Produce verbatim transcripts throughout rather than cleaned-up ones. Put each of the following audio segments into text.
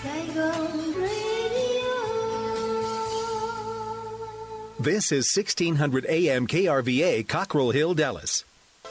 Saigon Radio. This is sixteen hundred A M K R V A, Cockrell Hill, Dallas.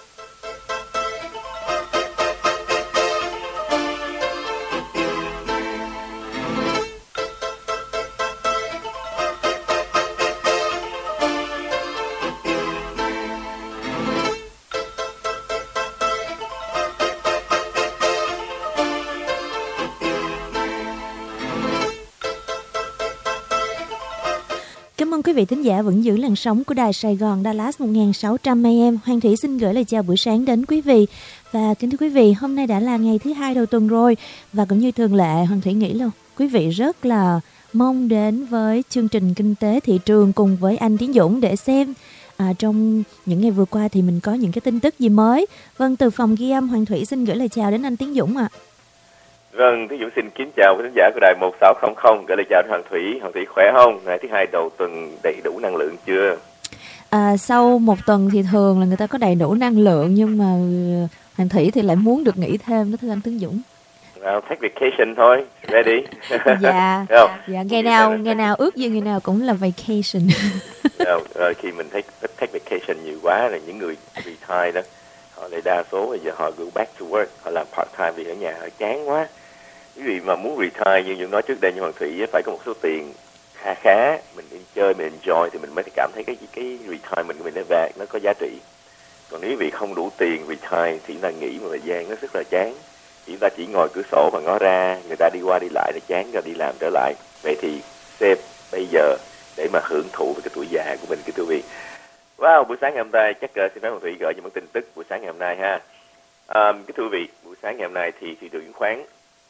Cảm ơn quý vị thính giả vẫn giữ làn sóng của đài Sài Gòn Dallas một nghìn sáu trăm A M. Hoàng Thủy xin gửi lời chào buổi sáng đến quý vị. Và kính thưa quý vị, hôm nay đã là ngày thứ hai đầu tuần rồi. Và cũng như thường lệ, Hoàng Thủy nghĩ là quý vị rất là mong đến với chương trình Kinh tế Thị trường cùng với anh Tiến Dũng để xem à, trong những ngày vừa qua thì mình có những cái tin tức gì mới. Vâng, từ phòng ghi âm, Hoàng Thủy xin gửi lời chào đến anh Tiến Dũng ạ. À. Vâng, Tiến Dũng xin kính chào quý khán giả của đài một sáu không không, gửi lời chào đến Hoàng Thủy. Hoàng Thủy khỏe không? Ngày thứ hai đầu tuần đầy đủ năng lượng chưa? À, sau một tuần thì thường là người ta có đầy đủ năng lượng, nhưng mà Hoàng Thủy thì lại muốn được nghỉ thêm đó thưa anh Tiến Dũng. Well, take vacation thôi, ready. Dạ, dạ ngày nào ngày nào ước gì ngày nào cũng là vacation. Rồi, rồi khi mình take, take vacation nhiều quá là những người retire đó, họ lại đa số bây giờ họ go back to work, họ làm part time vì ở nhà họ chán quá. Quý vị mà muốn retire như những nói trước đây như Hoàng Thủy phải có một số tiền khá khá, mình đi chơi, mình enjoy thì mình mới cảm thấy cái cái retirement của mình nó về, nó có giá trị. Còn nếu quý vị không đủ tiền retire thì là nghỉ một thời gian nó rất là chán. Chúng ta chỉ ngồi cửa sổ và ngó ra, người ta đi qua đi lại để chán rồi đi làm trở lại. Vậy thì save bây giờ để mà hưởng thụ với cái tuổi già của mình, kính thưa quý vị. Wow, buổi sáng ngày hôm nay chắc uh, xin phép Hoàng Thủy gửi những tin tức buổi sáng ngày hôm nay ha. Um, kính thưa quý vị, buổi sáng ngày hôm nay thì thị trường chứng khoán,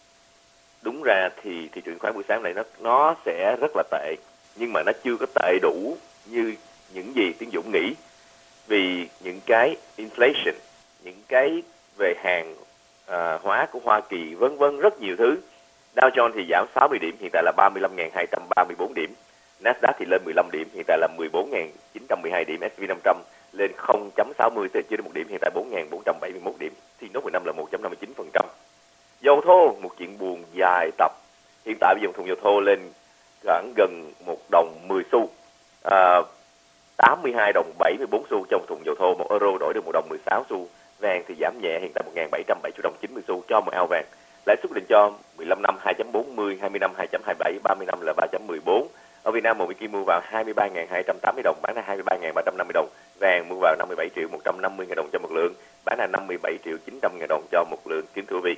đúng ra thì thị trường chứng khoán buổi sáng này nó nó sẽ rất là tệ, nhưng mà nó chưa có tệ đủ như những gì Tiến Dũng nghĩ. Vì những cái inflation, những cái về hàng à, hóa của Hoa Kỳ, vân vân rất nhiều thứ. Dow Jones thì giảm sáu mươi điểm, hiện tại là ba mươi lăm nghìn hai trăm ba mươi bốn điểm. Nasdaq thì lên mười lăm điểm, hiện tại là mười bốn nghìn chín trăm mười hai điểm. ét and pê năm trăm lên không phẩy sáu mươi chia một điểm, hiện tại bốn nghìn bốn trăm bảy mươi mốt điểm. Thì nốt mười năm là một phẩy năm mươi chín phần trăm. Dầu thô, một chuyện buồn dài tập. Hiện tại bây giờ thùng dầu thô lên khoảng gần một đồng mười xu. À, tám mươi hai đồng bảy mươi bốn xu trong thùng dầu thô, một euro đổi được một đồng mười sáu xu. Vàng thì giảm nhẹ, hiện tại một nghìn bảy trăm bảy mươi đồng chín mươi xu cho một ao vàng. Lãi suất định cho mười lăm năm hai chấm bốn mươi, hai mươi năm hai chấm hai mươi bảy, ba mươi năm là ba chấm mười bốn. Ở Việt Nam một Mỹ Kim mua vào hai mươi ba nghìn hai trăm tám mươi đồng, bán ra hai mươi ba nghìn ba trăm năm mươi đồng. Vàng mua vào năm mươi bảy triệu một trăm năm mươi nghìn đồng cho một lượng, bán ra năm mươi bảy triệu chín trăm nghìn đồng cho một lượng, kính thưa quý vị.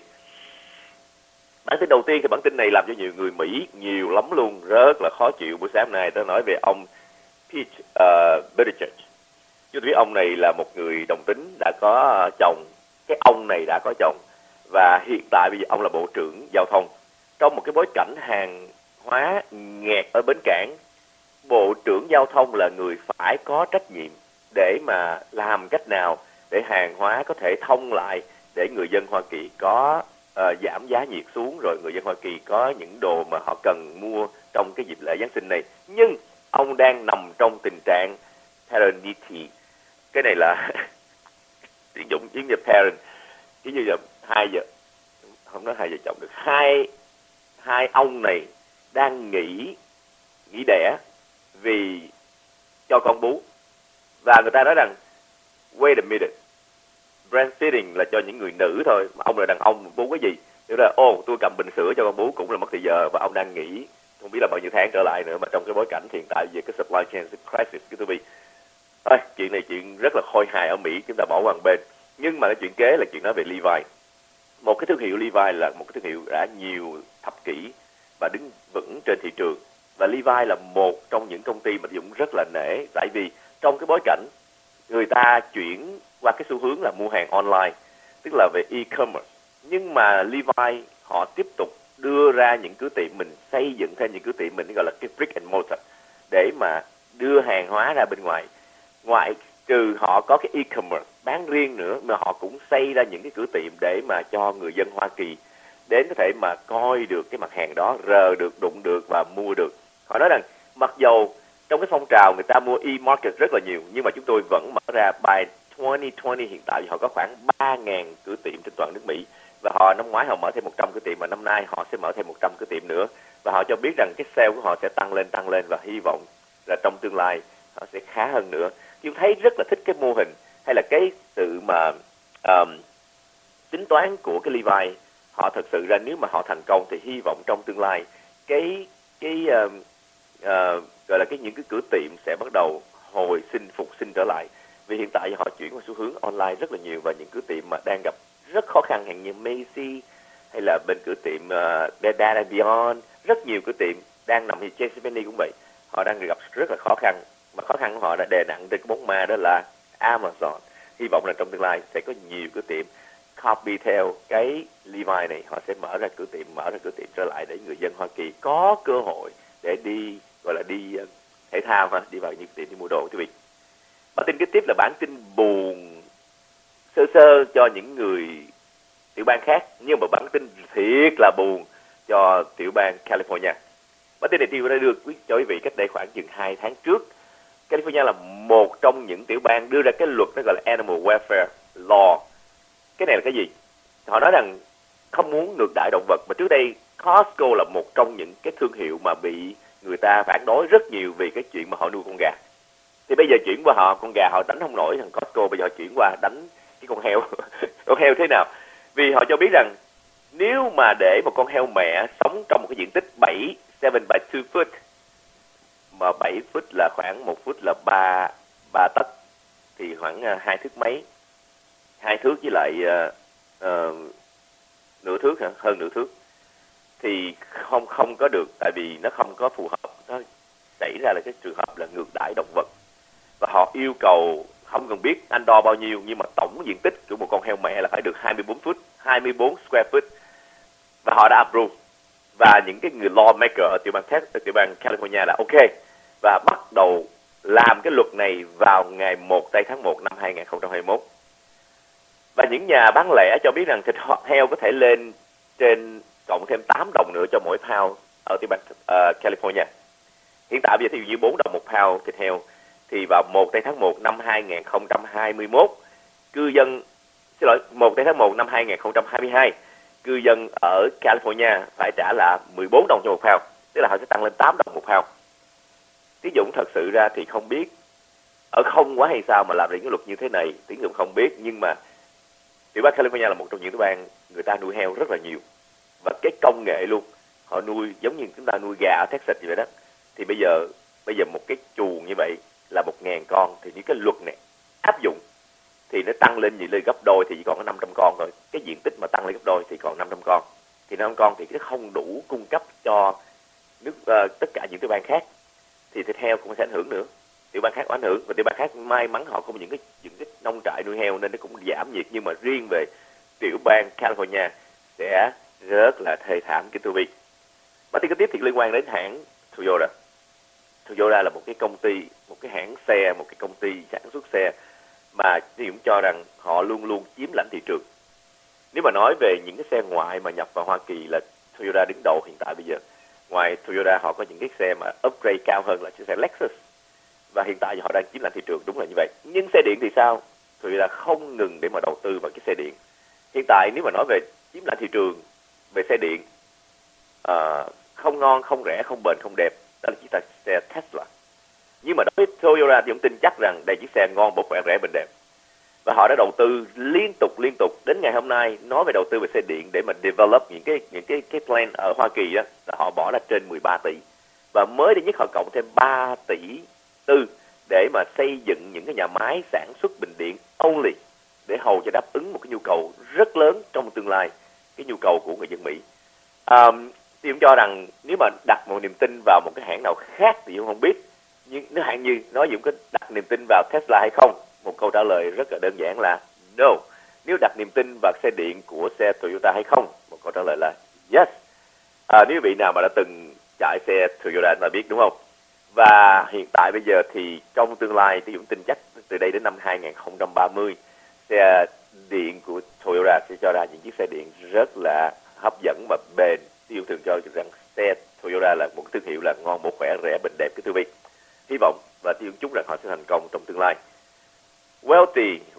Bản tin đầu tiên thì bản tin này làm cho nhiều người Mỹ nhiều lắm luôn, rất là khó chịu. Buổi sáng hôm nay tôi nói về ông Pete uh, Buttigieg. Chứ biết ông này là một người đồng tính, đã có chồng. Cái ông này đã có chồng và hiện tại bây giờ ông là bộ trưởng giao thông. Trong một cái bối cảnh hàng hóa nghẹt ở bến cảng, bộ trưởng giao thông là người phải có trách nhiệm để mà làm cách nào để hàng hóa có thể thông lại, để người dân Hoa Kỳ có uh, giảm giá nhiệt xuống, rồi người dân Hoa Kỳ có những đồ mà họ cần mua trong cái dịp lễ Giáng sinh này. Nhưng ông đang nằm trong tình trạng paternity. Cái này là sử dụng tiếng Nhật parent, chứ như là hai giờ không nói hai vợ chồng được, hai hai ông này đang nghỉ nghỉ đẻ vì cho con bú. Và người ta nói rằng wait a minute, breastfeeding là cho những người nữ thôi, mà ông là đàn ông bú cái gì? Tức là ô tôi cầm bình sữa cho con bú cũng là mất thời giờ, và ông đang nghỉ không biết là bao nhiêu tháng trở lại nữa. Mà trong cái bối cảnh hiện tại về cái supply chain crisis của tôi bị thôi, chuyện này chuyện rất là khôi hài ở Mỹ, chúng ta bỏ qua một bên. Nhưng mà cái chuyện kế là chuyện nói về Levi. Một cái thương hiệu Levi là một cái thương hiệu đã nhiều thập kỷ và đứng vững trên thị trường. Và Levi là một trong những công ty mà Dũng rất là nể, tại vì trong cái bối cảnh người ta chuyển qua cái xu hướng là mua hàng online, tức là về e-commerce. Nhưng mà Levi họ tiếp tục đưa ra những cửa tiệm, mình xây dựng thêm những cửa tiệm mình gọi là cái brick and mortar để mà đưa hàng hóa ra bên ngoài. Ngoại trừ họ có cái e-commerce bán riêng nữa, mà họ cũng xây ra những cái cửa tiệm để mà cho người dân Hoa Kỳ đến có thể mà coi được cái mặt hàng đó, rờ được, đụng được và mua được. Họ nói rằng mặc dầu trong cái phong trào người ta mua e-market rất là nhiều, nhưng mà chúng tôi vẫn mở ra by hai không hai không, hiện tại họ có khoảng ba nghìn cửa tiệm trên toàn nước Mỹ. và họ năm ngoái họ mở thêm một trăm cái tiệm, mà năm nay họ sẽ mở thêm một trăm cái tiệm nữa, và họ cho biết rằng cái sale của họ sẽ tăng lên tăng lên và hy vọng là trong tương lai họ sẽ khá hơn nữa. Tôi thấy rất là thích cái mô hình hay là cái sự mà um, tính toán của cái Levi. Họ thật sự ra nếu mà họ thành công thì hy vọng trong tương lai cái cái uh, uh, gọi là cái những cái cửa tiệm sẽ bắt đầu hồi sinh phục sinh trở lại, vì hiện tại họ chuyển qua xu hướng online rất là nhiều, và những cửa tiệm mà đang gặp rất khó khăn hàng như Macy hay là bên cửa tiệm uh, Bed Bath and Beyond, rất nhiều cửa tiệm đang nằm, thì JCPenney cũng vậy, họ đang gặp rất là khó khăn, mà khó khăn của họ đã đè nặng trên cái bóng ma đó là Amazon. Hy vọng là trong tương lai sẽ có nhiều cửa tiệm copy theo cái Levi này, họ sẽ mở ra cửa tiệm mở ra cửa tiệm trở lại để người dân Hoa Kỳ có cơ hội để đi gọi là đi uh, thể thao ha, đi vào những tiệm đi mua đồ. Thưa quý vị, bản tin kế tiếp là bản tin buồn sơ sơ cho những người tiểu bang khác, nhưng mà bản tin thiệt là buồn cho tiểu bang California. Bản tin này tôi đã đưa cho quý vị cách đây khoảng chừng hai tháng trước. California là một trong những tiểu bang đưa ra cái luật nó gọi là Animal Welfare Law. Cái này là cái gì? Họ nói rằng không muốn ngược đãi động vật, mà trước đây Costco là một trong những cái thương hiệu mà bị người ta phản đối rất nhiều vì cái chuyện mà họ nuôi con gà. Thì bây giờ chuyển qua họ, con gà họ đánh không nổi thằng Costco, bây giờ họ chuyển qua đánh cái con heo. Con heo thế nào? Vì họ cho biết rằng nếu mà để một con heo mẹ sống trong một cái diện tích bảy, seven by two foot, mà bảy foot là khoảng một foot là ba, ba tấc, thì khoảng uh, hai thước mấy, hai thước với lại uh, uh, nửa thước hả? Hơn nửa thước, thì không không có được, tại vì nó không có phù hợp, nó xảy ra là cái trường hợp là ngược đãi động vật. Và họ yêu cầu không cần biết anh đo bao nhiêu, nhưng mà tổng diện tích của một con heo mẹ là phải được hai mươi bốn foot, hai mươi bốn square foot, và họ đã approve. Và những cái người lawmaker ở tiểu bang Texas, tiểu bang California là ok, và bắt đầu làm cái luật này vào ngày một tây tháng một năm hai nghìn không trăm hai mươi mốt. Và những nhà bán lẻ cho biết rằng thịt heo có thể lên trên cộng thêm tám đồng nữa cho mỗi pound ở tiểu bang uh, California. Hiện tại bây giờ thì như bốn đồng một pound thịt heo, thì vào một tây tháng một năm hai nghìn không trăm hai mươi mốt, cư dân, xin lỗi, một tây tháng một năm hai nghìn không trăm hai mươi hai, cư dân ở California phải trả là mười bốn đồng cho một pound, tức là họ sẽ tăng lên tám đồng một pound. Tiến dụng thật sự ra thì không biết ở không quá hay sao mà làm ra những luật như thế này, Tiến dụng không biết, nhưng mà tiểu bang California là một trong những tiểu bang người ta nuôi heo rất là nhiều, và cái công nghệ luôn, họ nuôi giống như chúng ta nuôi gà ở Texas vậy đó. Thì bây giờ bây giờ một cái chuồng như vậy là một ngàn con, thì những cái luật này áp dụng thì nó tăng lên gì lên gấp đôi, thì chỉ còn có năm trăm con thôi. Cái diện tích mà tăng lên gấp đôi thì còn năm trăm con, thì năm trăm con thì nó không đủ cung cấp cho nước uh, tất cả những tiểu bang khác, thì thịt heo cũng sẽ ảnh hưởng nữa. Tiểu bang khác có ảnh hưởng, và tiểu bang khác may mắn họ có những cái những cái nông trại nuôi heo nên nó cũng giảm nhiệt, nhưng mà riêng về tiểu bang California sẽ rất là thê thảm cái quý vị. Bản tin kế tiếp thì liên quan đến hãng Toyota. Toyota là một cái công ty, một cái hãng xe, một cái công ty sản xuất xe mà tôi cũng cho rằng họ luôn luôn chiếm lãnh thị trường. Nếu mà nói về những cái xe ngoại mà nhập vào Hoa Kỳ là Toyota đứng đầu hiện tại bây giờ. Ngoài Toyota họ có những cái xe mà upgrade cao hơn là chiếc xe Lexus, và hiện tại họ đang chiếm lãnh thị trường, đúng là như vậy. Nhưng xe điện thì sao? Toyota không ngừng để mà đầu tư vào cái xe điện. Hiện tại nếu mà nói về chiếm lãnh thị trường về xe điện, uh, không ngon, không rẻ, không bền, không đẹp, đó là chiếc xe Tesla. Nhưng mà đối với Toyota thì cũng tin chắc rằng đây chiếc xe ngon, bổ khỏe, rẻ, bền đẹp. Và họ đã đầu tư liên tục liên tục đến ngày hôm nay. Nói về đầu tư về xe điện để mà develop những cái những cái cái plan ở Hoa Kỳ đó, là họ bỏ ra trên mười ba tỷ, và mới đây nhất họ cộng thêm ba tỷ tư để mà xây dựng những cái nhà máy sản xuất bình điện only, để hầu cho đáp ứng một cái nhu cầu rất lớn trong tương lai, cái nhu cầu của người dân Mỹ. Um, tôi cũng cho rằng nếu mà đặt một niềm tin vào một cái hãng nào khác thì cũng không biết, nhưng nếu hãng như nói Dũng có đặt niềm tin vào Tesla hay không, một câu trả lời rất là đơn giản là no. Nếu đặt niềm tin vào xe điện của xe Toyota hay không, một câu trả lời là yes. À, nếu vị nào mà đã từng chạy xe Toyota đã biết, đúng không? Và hiện tại bây giờ thì trong tương lai, tôi Dũng tin chắc từ đây đến năm hai nghìn không trăm ba mươi, xe điện của Toyota sẽ cho ra những chiếc xe điện rất là hấp dẫn và bền. Tôi Dũng thường cho rằng xe Toyota là một thương hiệu là ngon, bổ khỏe, rẻ, bền đẹp cái tư vị. Hy vọng và tôi Dũng chúc rằng họ sẽ thành công trong tương lai. Wealthy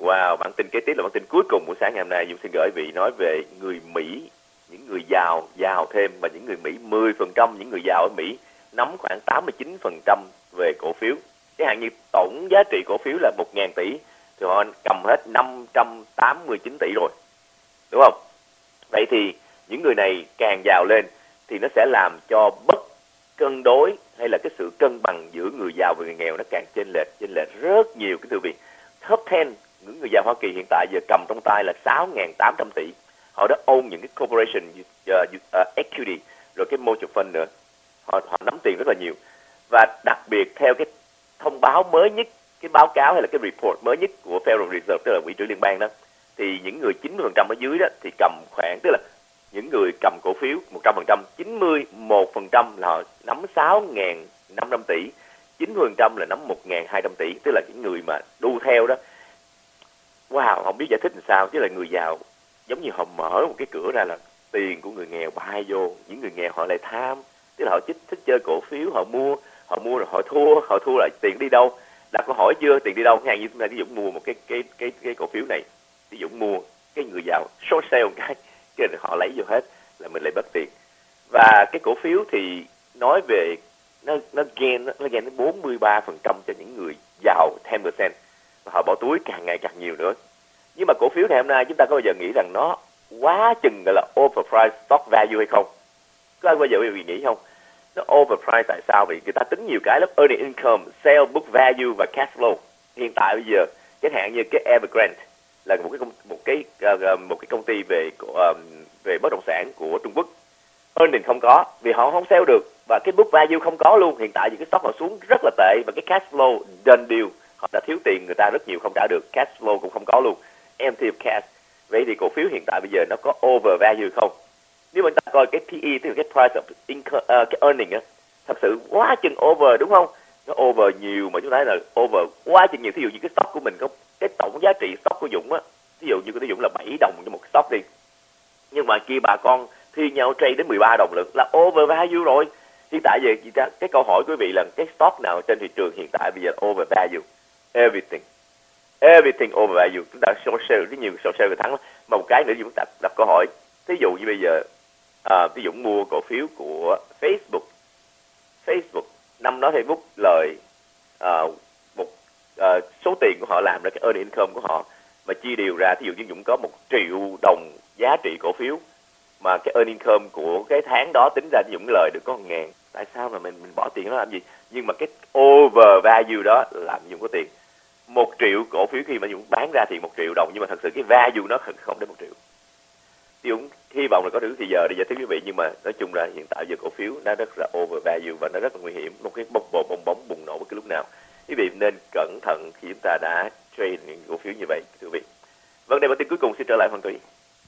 Wow, bản tin kế tiếp là bản tin cuối cùng buổi sáng ngày hôm nay. Dũng xin gửi vị nói về người Mỹ, những người giàu, giàu thêm, và những người Mỹ, mười phần trăm những người giàu ở Mỹ nắm khoảng tám mươi chín phần trăm về cổ phiếu. Chẳng hạn như tổng giá trị cổ phiếu là một nghìn tỷ, thì họ cầm hết năm trăm tám mươi chín tỷ rồi, đúng không? Vậy thì những người này càng giàu lên thì nó sẽ làm cho bất cân đối hay là cái sự cân bằng giữa người giàu và người nghèo nó càng chênh lệch, chênh lệch rất nhiều. Cái thưa quý vị, top mười những người giàu Hoa Kỳ hiện tại giờ cầm trong tay là sáu nghìn tám trăm tỷ. Họ đã own những cái corporation, uh, uh, equity, rồi cái mutual fund nữa. Họ, họ nắm tiền rất là nhiều. Và đặc biệt theo cái thông báo mới nhất, cái báo cáo hay là cái report mới nhất của Federal Reserve, tức là Quỹ trữ liên bang đó, thì những người chín mươi phần trăm ở dưới đó thì cầm khoảng, tức là những người cầm cổ phiếu một trăm phần trăm, chín mươi mốt phần trăm là họ nắm sáu nghìn năm trăm tỷ, chín mươi phần trăm là nắm một nghìn hai trăm tỷ, tức là những người mà đu theo đó. Wow, không biết giải thích làm sao, chứ là người giàu giống như họ mở một cái cửa ra là tiền của người nghèo bay vô, những người nghèo họ lại tham, tức là họ thích, thích chơi cổ phiếu, họ mua, họ mua rồi họ thua, họ thua lại tiền đi đâu? Đặt câu hỏi chưa, tiền đi đâu? Ngày như chúng ta ví dụ mua một cái cái cái cái cổ phiếu này, ví dụ mua cái người giàu short sale một cái, cái họ lấy vô hết là mình lại mất tiền. Và cái cổ phiếu thì nói về nó nó gain nó gain đến bốn mươi ba phần trăm cho những người giàu mười phần trăm, và họ bỏ túi càng ngày càng nhiều nữa. Nhưng mà cổ phiếu ngày hôm nay chúng ta có bao giờ nghĩ rằng nó quá chừng gọi là overpriced stock value hay không? Có ai bao giờ quý vị nghĩ không? Nó overpriced tại sao? Vì người ta tính nhiều cái lắm, earning income, sale book value và cash flow. Hiện tại bây giờ chẳng hạn như cái Evergrande là một cái công, một cái uh, một cái công ty về uh, về bất động sản của Trung Quốc, earning không có vì họ không sale được, và cái book value không có luôn. Hiện tại thì cái stock họ xuống rất là tệ, và cái cash flow done deal, họ đã thiếu tiền người ta rất nhiều không trả được, cash flow cũng không có luôn, empty of cash. Vậy thì cổ phiếu hiện tại bây giờ nó có over value không? Nếu mà chúng ta coi cái pê e, tức là cái price of income, uh, cái earning á, thật sự quá chừng over, đúng không? Nó over nhiều, mà chúng ta thấy là over quá chừng nhiều. Thí dụ như cái stock của mình có cái tổng giá trị stock của Dũng á, thí dụ như của Dũng là bảy đồng cho một stock đi, nhưng mà kia bà con thi nhau trade đến mười ba đồng lận, là over value rồi. Hiện tại giờ cái câu hỏi của quý vị là cái stock nào trên thị trường hiện tại bây giờ over value? Everything, everything over value. Chúng ta short sale rất nhiều, short sale người thắng lắm. Mà một cái nữa Dũng đặt, đặt câu hỏi, thí dụ như bây giờ à, ví dụ mua cổ phiếu của Facebook, Facebook năm đó Facebook lời à, một à, số tiền của họ làm ra cái earning income của họ mà chia đều ra, thí dụ như Dũng có một triệu đồng giá trị cổ phiếu, mà cái earning income của cái tháng đó tính ra Dũng lời được có một ngàn. Tại sao mà mình mình bỏ tiền đó làm gì? Nhưng mà cái over value đó làm Dũng có tiền. Một triệu cổ phiếu khi mà Dũng bán ra thì một triệu đồng, nhưng mà thật sự cái value nó không đến một triệu. Dũng hy vọng là có đủ thời giờ để giải thích quý vị, nhưng mà nói chung là hiện tại giờ cổ phiếu nó rất là over value và nó rất là nguy hiểm, một cái bong bóng bong bóng bùng nổ bất cứ lúc nào. Quý vị nên cẩn thận khi chúng ta đã trade những cổ phiếu như vậy, thưa quý vị. Vấn đề bản tin cuối cùng xin trở lại Hoàng Thủy.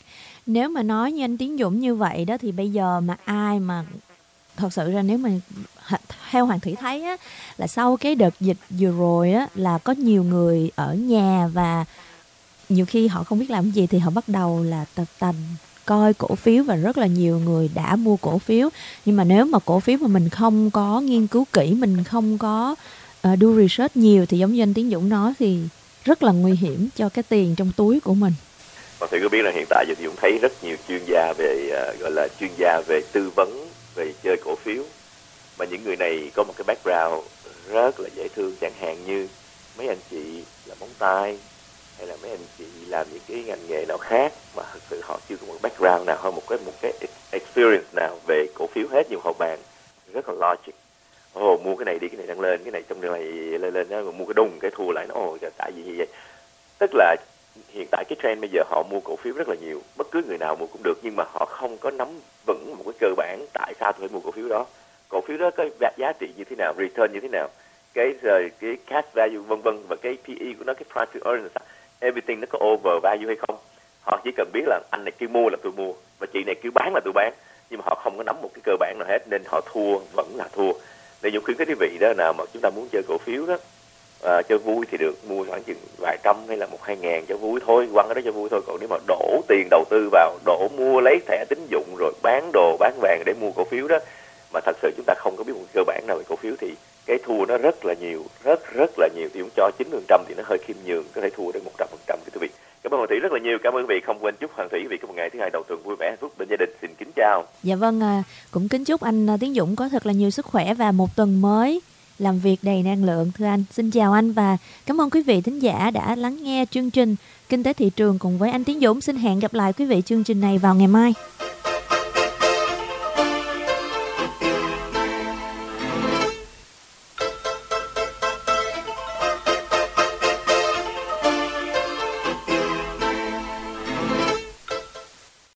Nếu mà nói như anh Tiến Dũng như vậy đó, thì bây giờ mà ai mà thật sự ra, nếu mà theo Hoàng Thủy thấy á, là sau cái đợt dịch vừa rồi á, là có nhiều người ở nhà và nhiều khi họ không biết làm gì thì họ bắt đầu là tập tành coi cổ phiếu, và rất là nhiều người đã mua cổ phiếu. Nhưng mà nếu mà cổ phiếu mà mình không có nghiên cứu kỹ, mình không có uh, do research nhiều, thì giống như anh Tiến Dũng nói thì rất là nguy hiểm cho cái tiền trong túi của mình. Bạn Thủy có biết là hiện tại giờ thì Dũng thấy rất nhiều chuyên gia về uh, gọi là chuyên gia về tư vấn về chơi cổ phiếu, mà những người này có một cái background rất là dễ thương, chẳng hạn như mấy anh chị làm móng tay, hay là mấy anh chị làm những cái ngành nghề nào khác mà thực sự họ chưa có một background nào, hay một cái một cái experience nào về cổ phiếu hết, nhưng họ bàn rất là logic. Ồ, oh, mua cái này đi, cái này đang lên, cái này trong này lên lên đó, mua cái đùng cái thua lại, nó ồ, tại vì như vậy. Tức là hiện tại cái trend bây giờ họ mua cổ phiếu rất là nhiều, bất cứ người nào mua cũng được, nhưng mà họ không có nắm vững một cái cơ bản tại sao tôi phải mua cổ phiếu đó, cổ phiếu đó có giá trị như thế nào, return như thế nào, cái rồi cái cash value vân vân, và cái pê e của nó, cái price to earn, everything nó có over value hay không. Họ chỉ cần biết là anh này kêu mua là tôi mua, và chị này kêu bán là tôi bán, nhưng mà họ không có nắm một cái cơ bản nào hết, nên họ thua vẫn là thua. Nên Dũng khuyến khích quý vị đó, nào mà chúng ta muốn chơi cổ phiếu đó, à, cho vui thì được, mua khoảng chừng vài trăm hay là một hai ngàn cho vui thôi, quăng ở đó cho vui thôi. Còn nếu mà đổ tiền đầu tư vào, đổ mua lấy thẻ tín dụng rồi bán đồ bán vàng để mua cổ phiếu đó, mà thật sự chúng ta không có biết một cơ bản nào về cổ phiếu, thì cái thua nó rất là nhiều, rất rất là nhiều, thì cũng cho chín mươi phần trăm thì nó hơi khiêm nhường, có thể thua đến một trăm phần trăm quý vị. Cảm ơn Hoàng Thủy rất là nhiều, cảm ơn quý vị, không quên chúc Hoàng Thủy quý vị có một ngày thứ hai đầu tuần vui vẻ hạnh phúc bên gia đình. Xin kính chào. Dạ vâng, à, cũng kính chúc anh Tiến Dũng có thật là nhiều sức khỏe và một tuần mới làm việc đầy năng lượng thưa anh. Xin chào anh và cảm ơn quý vị thính giả đã lắng nghe chương trình Kinh tế thị trường cùng với anh Tiến Dũng. Xin hẹn gặp lại quý vị chương trình này vào ngày mai.